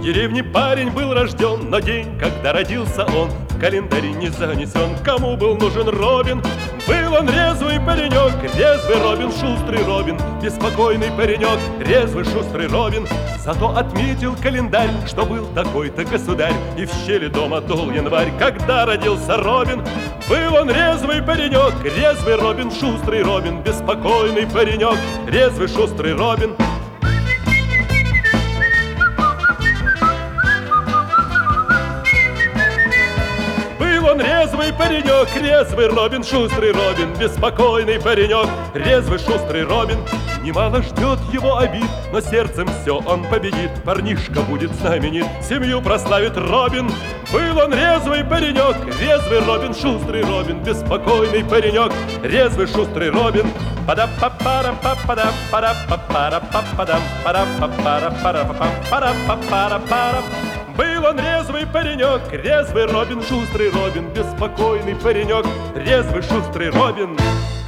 деревне парень был рожден, но день, когда родился он, в календаре не занесен. Кому был нужен Робин? Был он резвый паренек, резвый Робин, шустрый Робин, беспокойный паренек, резвый шустрый Робин. Зато отметил календарь, что был такой-то государь, и в щели дома дул январь, когда родился Робин. Был он резвый паренек, резвый Робин, шустрый Робин, беспокойный паренек, резвый шустрый Робин. Он резвый паренек, резвый Робин, шустрый Робин, беспокойный паренек, резвый шустрый Робин. Немало ждет его обид, но сердцем все он победит. Парнишка будет знаменит, семью прославит Робин. Был он резвый паренек, резвый Робин, шустрый Робин, беспокойный паренек, резвый шустрый Робин. Пада-па-пара-па-пада, пара-па-пара-па-падам, пара-па-пара-пара-па-пара-па-пара-пара. Был он резвый паренек, резвый Робин, шустрый Робин, беспокойный паренек, резвый шустрый Робин.